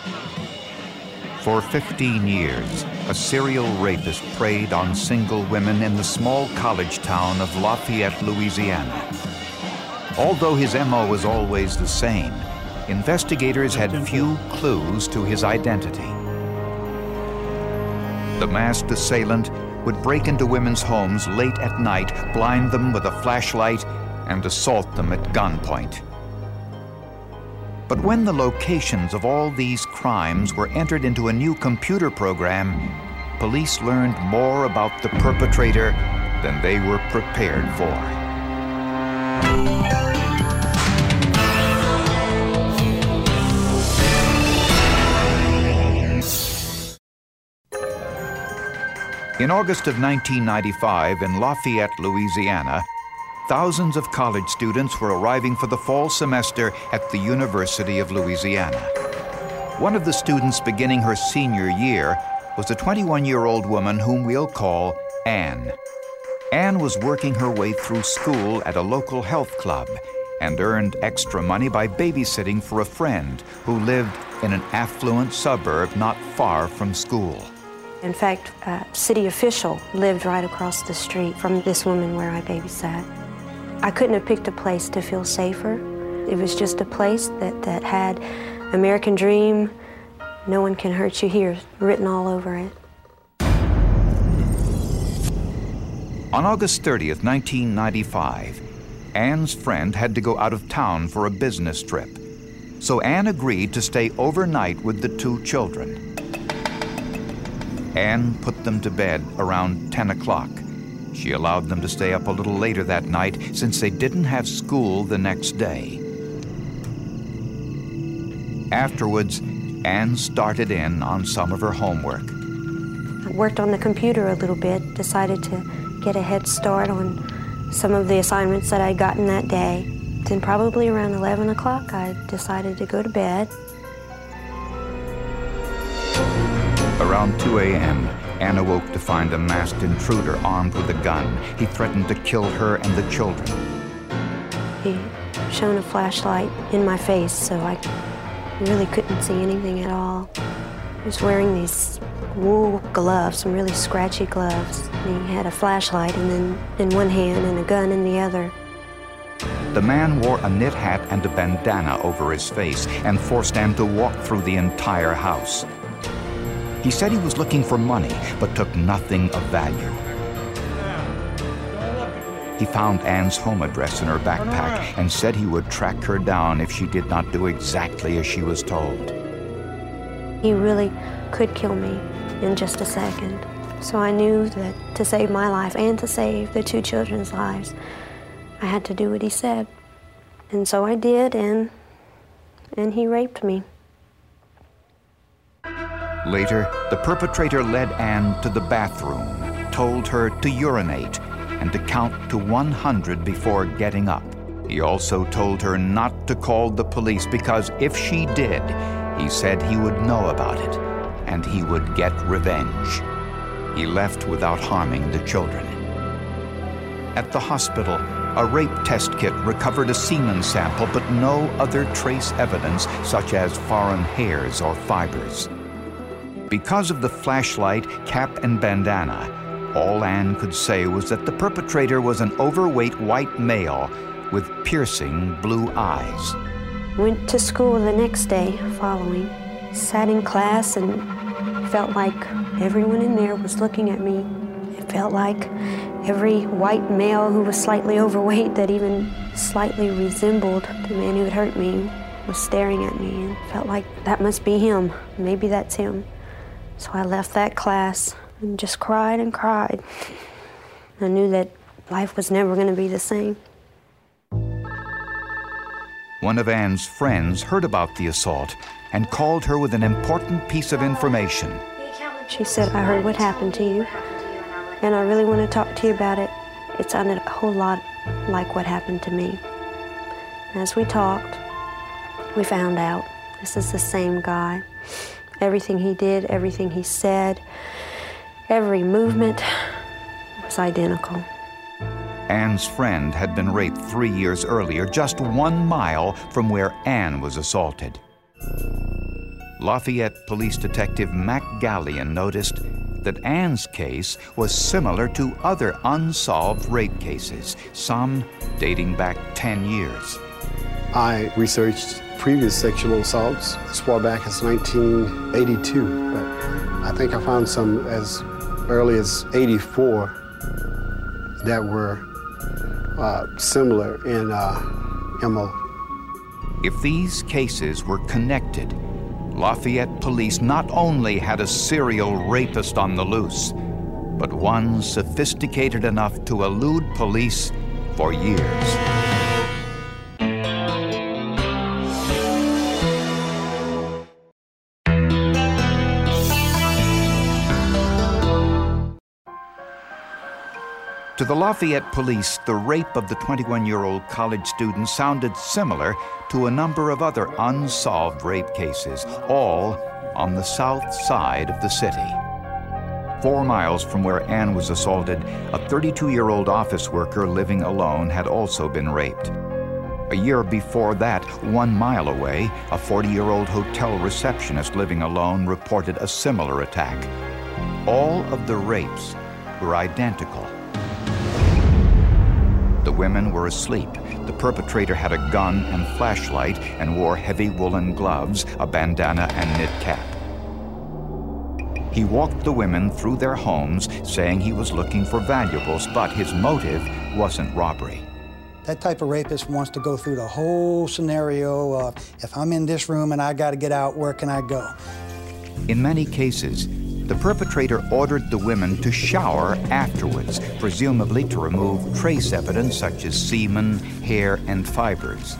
For 15 years, a serial rapist preyed on single women in the small college town of Lafayette, Louisiana. Although his MO was always the same, investigators had few clues to his identity. The masked assailant would break into women's homes late at night, blind them with a flashlight, and assault them at gunpoint. But when the locations of all these crimes were entered into a new computer program, police learned more about the perpetrator than they were prepared for. In August of 1995, in Lafayette, Louisiana, thousands of college students were arriving for the fall semester at the University of Louisiana. One of the students beginning her senior year was a 21-year-old woman whom we'll call Anne. Anne was working her way through school at a local health club and earned extra money by babysitting for a friend who lived in an affluent suburb not far from school. In fact, a city official lived right across the street from this woman where I babysat. I couldn't have picked a place to feel safer. It was just a place that had American dream, no one can hurt you here, written all over it. On August 30th, 1995, Anne's friend had to go out of town for a business trip. So Anne agreed to stay overnight with the two children. Anne put them to bed around 10 o'clock. She allowed them to stay up a little later that night since they didn't have school the next day. Afterwards, Anne started in on some of her homework. I worked on the computer a little bit, decided to get a head start on some of the assignments that I'd gotten that day. Then probably around 11 o'clock, I decided to go to bed. Around 2 a.m., Anne awoke to find a masked intruder armed with a gun. He threatened to kill her and the children. He shone a flashlight in my face, so I really couldn't see anything at all. He was wearing these wool gloves, some really scratchy gloves. And he had a flashlight in one hand and a gun in the other. The man wore a knit hat and a bandana over his face and forced Anne to walk through the entire house. He said he was looking for money, but took nothing of value. He found Anne's home address in her backpack and said he would track her down if she did not do exactly as she was told. He really could kill me in just a second. So I knew that to save my life and to save the two children's lives, I had to do what he said. And so I did, and he raped me. Later, the perpetrator led Anne to the bathroom, told her to urinate and to count to 100 before getting up. He also told her not to call the police because if she did, he said he would know about it and he would get revenge. He left without harming the children. At the hospital, a rape test kit recovered a semen sample, but no other trace evidence such as foreign hairs or fibers. Because of the flashlight, cap, and bandana, all Anne could say was that the perpetrator was an overweight white male with piercing blue eyes. Went to school the next day following, sat in class and felt like everyone in there was looking at me. It felt like every white male who was slightly overweight that even slightly resembled the man who had hurt me was staring at me, and felt like that must be him. Maybe that's him. So I left that class and just cried and cried. I knew that life was never going to be the same. One of Anne's friends heard about the assault and called her with an important piece of information. She said, "I heard what happened to you, and I really want to talk to you about it. It sounded a whole lot like what happened to me." As we talked, we found out this is the same guy. Everything he did, everything he said, every movement was identical. Anne's friend had been raped 3 years earlier, just 1 mile from where Anne was assaulted. Lafayette Police Detective Mac Gallion noticed that Ann's case was similar to other unsolved rape cases, some dating back 10 years. I researched previous sexual assaults as far back as 1982, but I think I found some as early as 84 that were similar in MO. If these cases were connected, Lafayette police not only had a serial rapist on the loose, but one sophisticated enough to elude police for years. To the Lafayette police, the rape of the 21-year-old college student sounded similar to a number of other unsolved rape cases, all on the south side of the city. 4 miles from where Ann was assaulted, a 32-year-old office worker living alone had also been raped. A year before that, 1 mile away, a 40-year-old hotel receptionist living alone reported a similar attack. All of the rapes were identical. The women were asleep. The perpetrator had a gun and flashlight and wore heavy woolen gloves, a bandana, and knit cap. He walked the women through their homes, saying he was looking for valuables, but his motive wasn't robbery. That type of rapist wants to go through the whole scenario of, if I'm in this room and I got to get out, where can I go? In many cases, the perpetrator ordered the women to shower afterwards, presumably to remove trace evidence such as semen, hair, and fibers.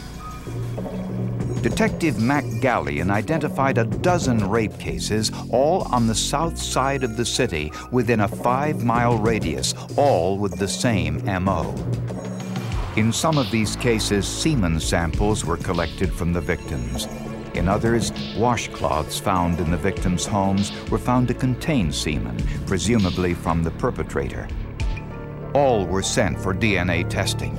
Detective Mac Gallion identified a dozen rape cases, all on the south side of the city, within a 5-mile radius, all with the same MO. In some of these cases, semen samples were collected from the victims. In others, washcloths found in the victims' homes were found to contain semen, presumably from the perpetrator. All were sent for DNA testing.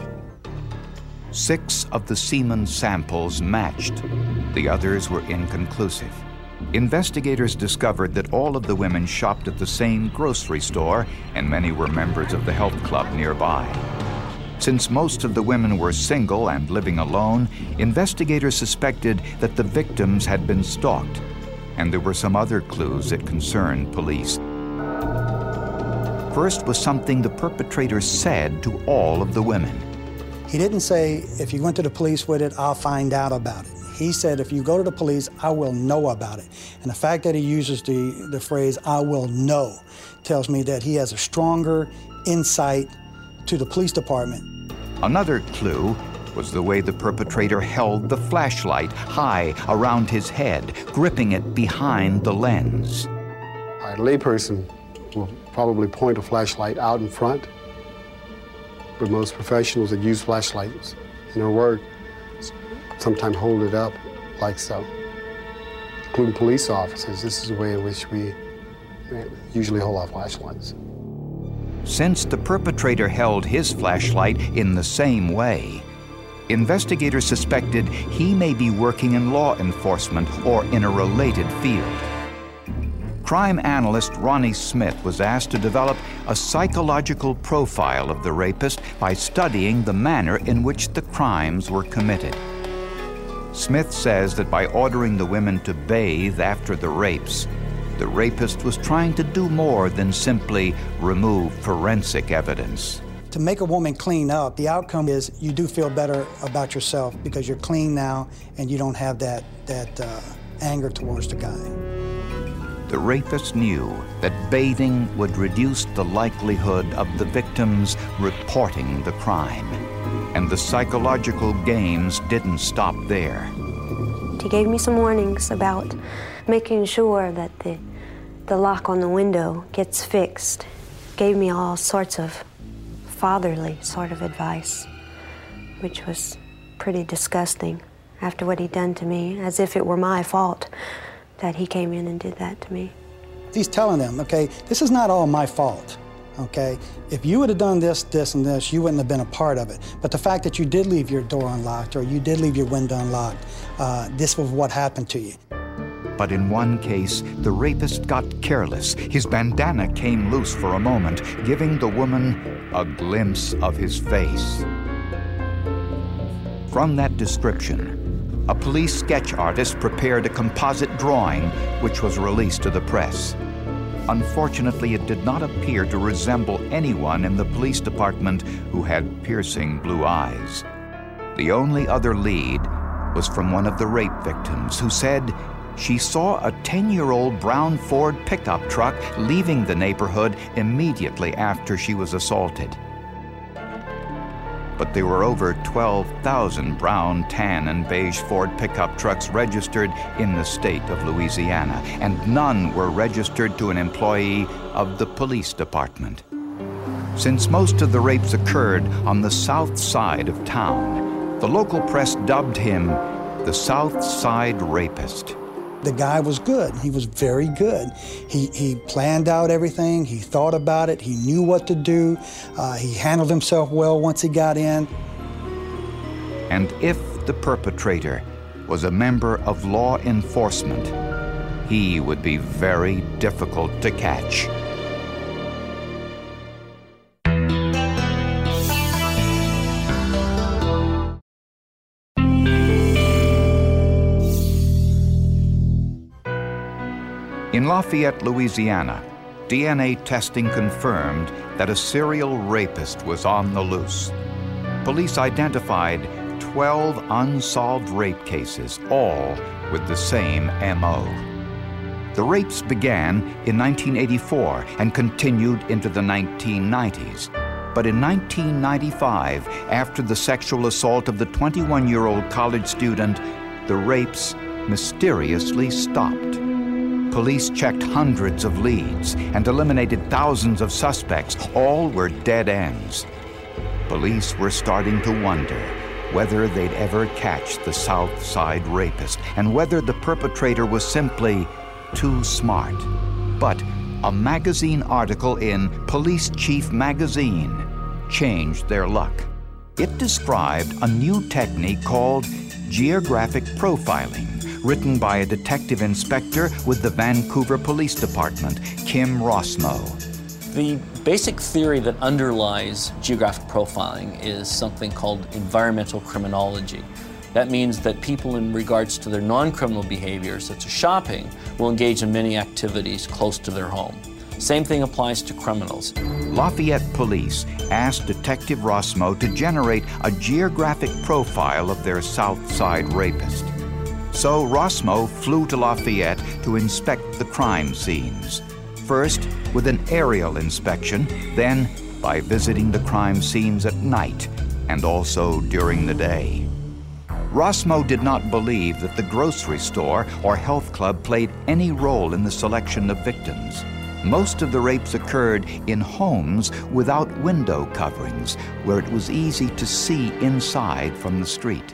6 of the semen samples matched. The others were inconclusive. Investigators discovered that all of the women shopped at the same grocery store, and many were members of the health club nearby. Since most of the women were single and living alone, investigators suspected that the victims had been stalked, and there were some other clues that concerned police. First was something the perpetrator said to all of the women. He didn't say, if you went to the police with it, I'll find out about it. He said, if you go to the police, I will know about it. And the fact that he uses the phrase, I will know, tells me that he has a stronger insight to the police department. Another clue was the way the perpetrator held the flashlight high around his head, gripping it behind the lens. A layperson will probably point a flashlight out in front, but most professionals that use flashlights in their work sometimes hold it up like so. Including police officers, this is the way in which we usually hold our flashlights. Since the perpetrator held his flashlight in the same way, investigators suspected he may be working in law enforcement or in a related field. Crime analyst Ronnie Smith was asked to develop a psychological profile of the rapist by studying the manner in which the crimes were committed. Smith says that by ordering the women to bathe after the rapes, the rapist was trying to do more than simply remove forensic evidence. To make a woman clean up, the outcome is you do feel better about yourself because you're clean now and you don't have that anger towards the guy. The rapist knew that bathing would reduce the likelihood of the victims reporting the crime. And the psychological games didn't stop there. He gave me some warnings about making sure that the lock on the window gets fixed. Gave me all sorts of fatherly sort of advice, which was pretty disgusting after what he'd done to me, as if it were my fault that he came in and did that to me. He's telling them, okay, this is not all my fault, okay? If you would have done this, this, and this, you wouldn't have been a part of it. But the fact that you did leave your door unlocked or you did leave your window unlocked, this was what happened to you. But in one case, the rapist got careless. His bandana came loose for a moment, giving the woman a glimpse of his face. From that description, a police sketch artist prepared a composite drawing, which was released to the press. Unfortunately, it did not appear to resemble anyone in the police department who had piercing blue eyes. The only other lead was from one of the rape victims, who said she saw a 10-year-old brown Ford pickup truck leaving the neighborhood immediately after she was assaulted. But there were over 12,000 brown, tan, and beige Ford pickup trucks registered in the state of Louisiana, and none were registered to an employee of the police department. Since most of the rapes occurred on the south side of town, the local press dubbed him the South Side Rapist. The guy was good. He was very good. He planned out everything. He thought about it. He knew what to do. He handled himself well once he got in. And if the perpetrator was a member of law enforcement, he would be very difficult to catch. In Lafayette, Louisiana, DNA testing confirmed that a serial rapist was on the loose. Police identified 12 unsolved rape cases, all with the same MO. The rapes began in 1984 and continued into the 1990s. But in 1995, after the sexual assault of the 21-year-old college student, the rapes mysteriously stopped. Police checked hundreds of leads and eliminated thousands of suspects. All were dead ends. Police were starting to wonder whether they'd ever catch the South Side Rapist and whether the perpetrator was simply too smart. But a magazine article in Police Chief Magazine changed their luck. It described a new technique called geographic profiling, written by a detective inspector with the Vancouver Police Department, Kim Rossmo. The basic theory that underlies geographic profiling is something called environmental criminology. That means that people, in regards to their non-criminal behavior, such as shopping, will engage in many activities close to their home. Same thing applies to criminals. Lafayette Police asked Detective Rossmo to generate a geographic profile of their South Side Rapist. So Rossmo flew to Lafayette to inspect the crime scenes. First with an aerial inspection, then by visiting the crime scenes at night and also during the day. Rossmo did not believe that the grocery store or health club played any role in the selection of victims. Most of the rapes occurred in homes without window coverings, where it was easy to see inside from the street.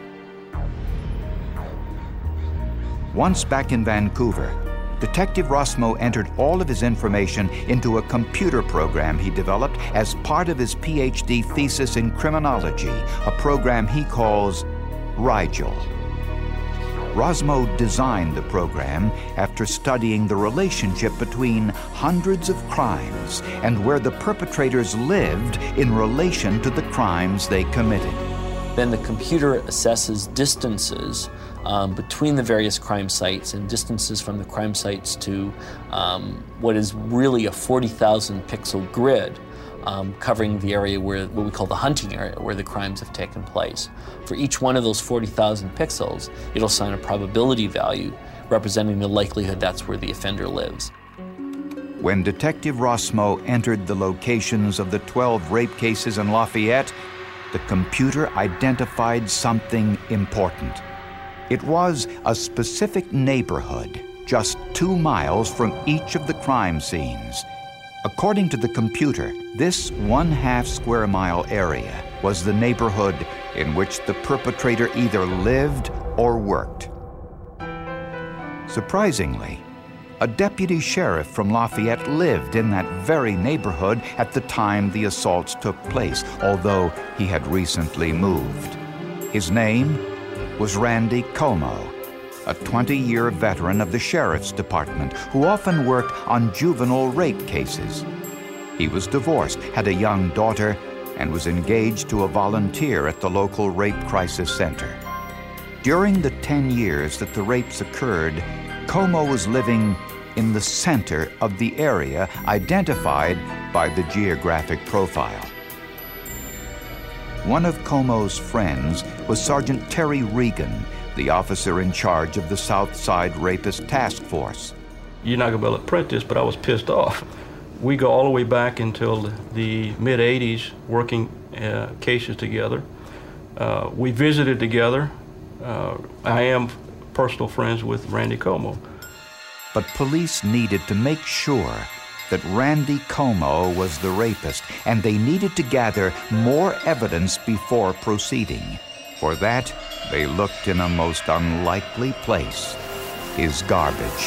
Once back in Vancouver, Detective Rossmo entered all of his information into a computer program he developed as part of his PhD thesis in criminology, a program he calls Rigel. Rossmo designed the program after studying the relationship between hundreds of crimes and where the perpetrators lived in relation to the crimes they committed. Then the computer assesses distances between the various crime sites and distances from the crime sites to what is really a 40,000 pixel grid covering the area where, what we call the hunting area, where the crimes have taken place. For each one of those 40,000 pixels, it'll assign a probability value representing the likelihood that's where the offender lives. When Detective Rossmo entered the locations of the 12 rape cases in Lafayette, the computer identified something important. It was a specific neighborhood, just 2 miles from each of the crime scenes. According to the computer, this 1/2 square mile area was the neighborhood in which the perpetrator either lived or worked. Surprisingly, a deputy sheriff from Lafayette lived in that very neighborhood at the time the assaults took place, although he had recently moved. His name was Randy Como. a 20-year veteran of the Sheriff's Department who often worked on juvenile rape cases. He was divorced, had a young daughter, and was engaged to a volunteer at the local rape crisis center. During the 10 years that the rapes occurred, Como was living in the center of the area identified by the geographic profile. One of Como's friends was Sergeant Terry Regan, the officer in charge of the South Side Rapist Task Force. You're not gonna be able to print this, but I was pissed off. We go all the way back until the mid-'80s working cases together. We visited together. I am personal friends with Randy Como. But police needed to make sure that Randy Como was the rapist, and they needed to gather more evidence before proceeding. For that, they looked in a most unlikely place, his garbage.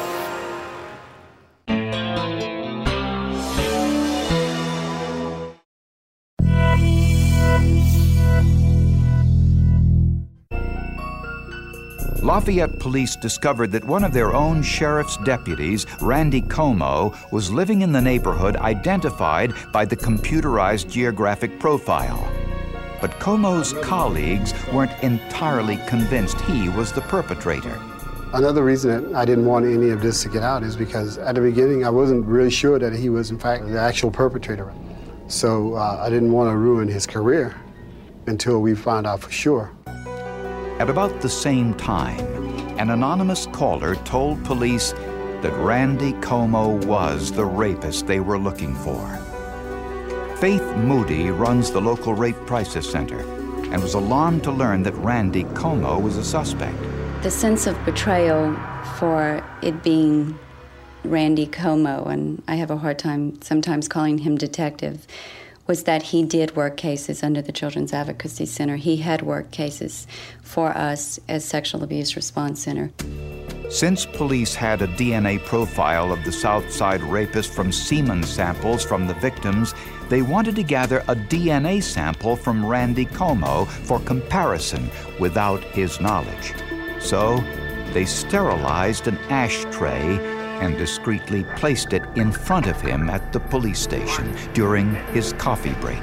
Lafayette police discovered that one of their own sheriff's deputies, Randy Como, was living in the neighborhood identified by the computerized geographic profile. But Como's colleagues weren't entirely convinced he was the perpetrator. Another reason that I didn't want any of this to get out is because at the beginning I wasn't really sure that he was in fact the actual perpetrator. So I didn't want to ruin his career until we found out for sure. At about the same time, an anonymous caller told police that Randy Como was the rapist they were looking for. Faith Moody runs the local rape crisis center and was alarmed to learn that Randy Como was a suspect. The sense of betrayal for it being Randy Como, and I have a hard time sometimes calling him detective, was that he did work cases under the Children's Advocacy Center. He had worked cases for us as Sexual Abuse Response Center. Since police had a DNA profile of the South Side rapist from semen samples from the victims, they wanted to gather a DNA sample from Randy Como for comparison without his knowledge. So they sterilized an ashtray and discreetly placed it in front of him at the police station during his coffee break.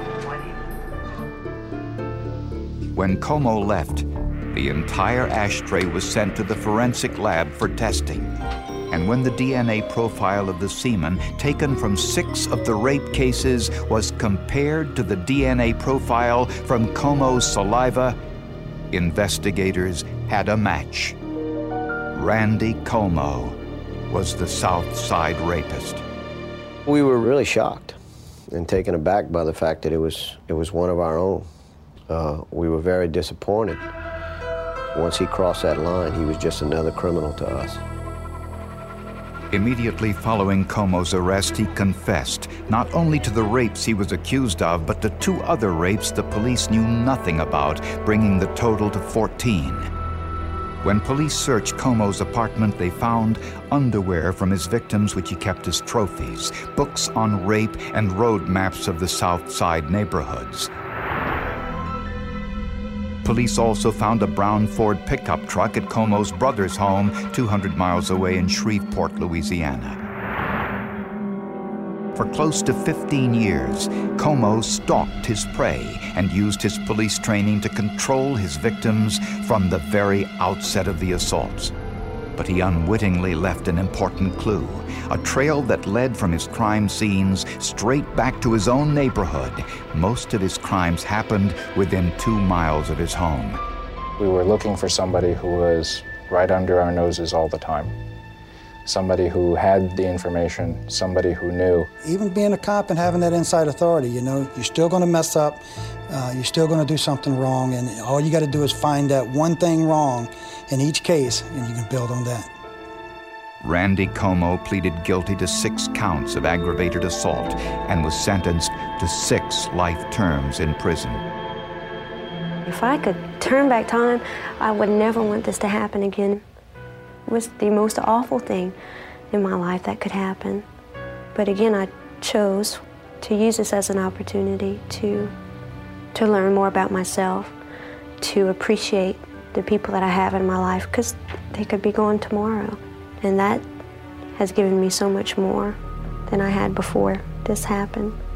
When Como left, the entire ashtray was sent to the forensic lab for testing. And when the DNA profile of the semen taken from 6 of the rape cases was compared to the DNA profile from Como's saliva, investigators had a match. Randy Como was the South Side rapist. We were really shocked and taken aback by the fact that it was one of our own. We were very disappointed. Once he crossed that line, he was just another criminal to us. Immediately following Como's arrest, he confessed not only to the rapes he was accused of, but to 2 other rapes the police knew nothing about, bringing the total to 14. When police searched Como's apartment, they found underwear from his victims which he kept as trophies, books on rape, and road maps of the South Side neighborhoods. Police also found a brown Ford pickup truck at Como's brother's home 200 miles away in Shreveport, Louisiana. For close to 15 years, Como stalked his prey and used his police training to control his victims from the very outset of the assaults. But he unwittingly left an important clue, a trail that led from his crime scenes straight back to his own neighborhood. Most of his crimes happened within 2 miles of his home. We were looking for somebody who was right under our noses all the time. Somebody who had the information, somebody who knew. Even being a cop and having that inside authority, you know, you're still going to mess up, you're still going to do something wrong, and all you got to do is find that one thing wrong in each case, and you can build on that. Randy Como pleaded guilty to 6 counts of aggravated assault and was sentenced to 6 life terms in prison. If I could turn back time, I would never want this to happen again. It was the most awful thing in my life that could happen. But again, I chose to use this as an opportunity to learn more about myself, to appreciate the people that I have in my life, because they could be gone tomorrow. And that has given me so much more than I had before this happened.